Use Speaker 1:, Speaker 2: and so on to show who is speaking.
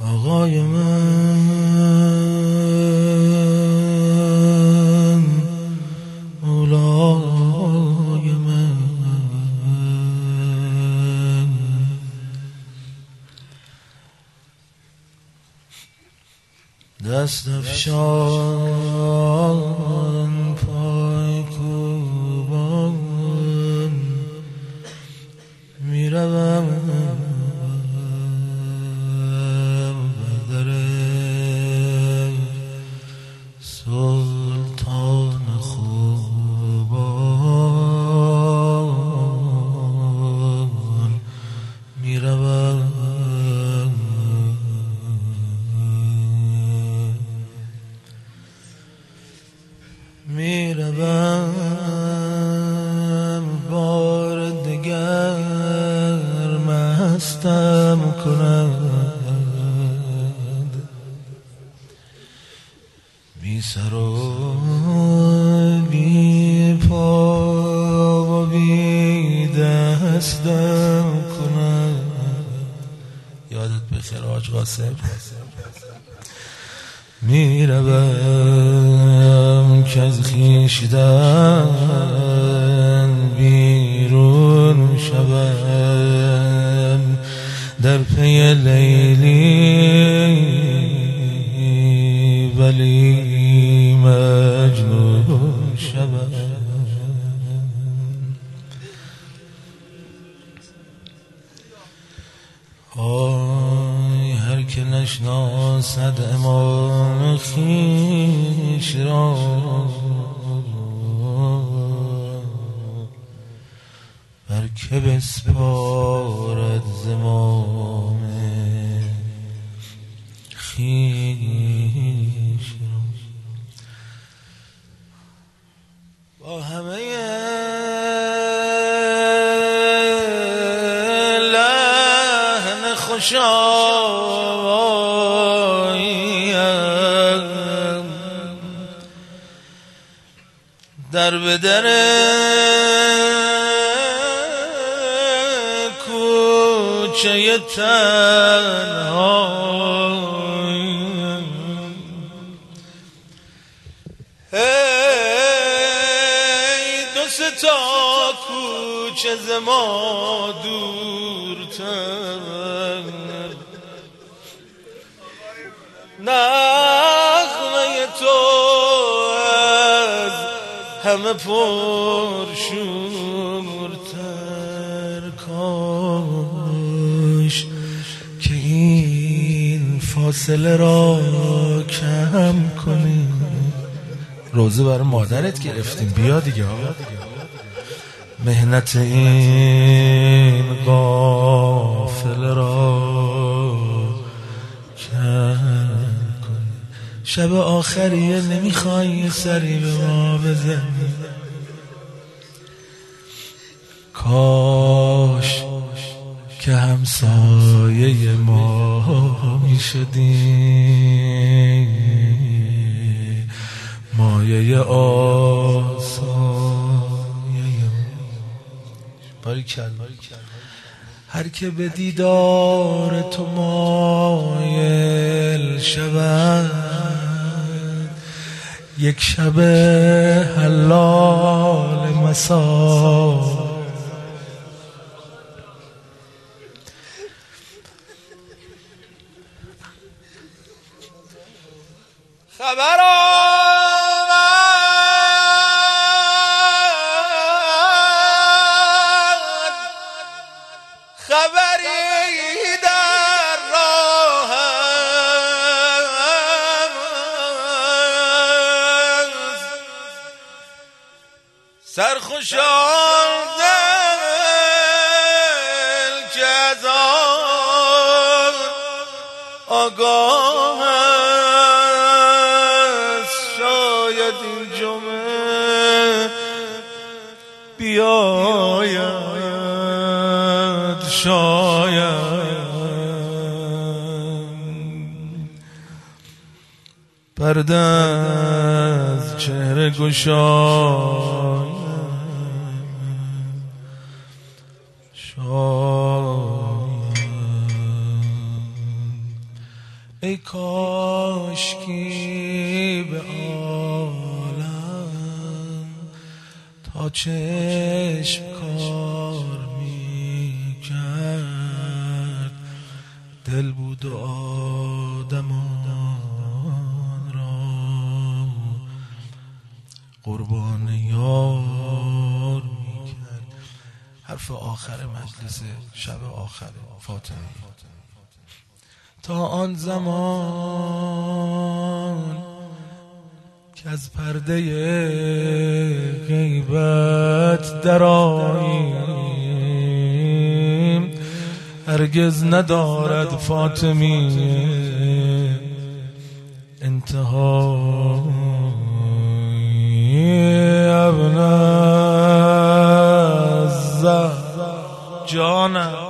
Speaker 1: آقای من، مولای من، دست افشان پای کوبان میروم در سلطان خوبان میروم بار دگر مستم کند بی سر و بی پا و بی دستم کند. یادت بخیر حاج قاسم. میروم که از خویشتن بیرون شوم، در پی لیلی ولی مجنون شوم. هر که نشناسد امام خویش را بر که بسپارد زمام خویش را. با همه لحن خوشاییم در به در کوچه تنهاییم. ای دو سه تا کوچه ز ما دورتر، نغمه تو از همه پرشورتر. کاش که این فاصله را کم کنی. روزه برای مادرت گرفتیم، بیا دیگه. مهنت این قافله را کم کنی. شب آخریه، نمیخوای یه سری به ما بزنی؟ کاش که همسایه ما میشدی، مایه آسایه. باریکلا. هر که به دیدار تو مایل شود، یک شب حلال مسا خبر آمد، خبری در راه است، سرخوشان دل که از آن آگاه است. شاید این جمعه بیاید، شاید پرده از چهره گشاید، شاید ای کاشکی به عالم تا چشم کار میکرد، دل بود و آدمان را قربان یار میکرد. حرف آخر مجلس شب آخر فاطمه. تا آن زمان که از پرده غیبت درآییم، هرگز ندارد فاطمی انتهای. ابن الزهر جانم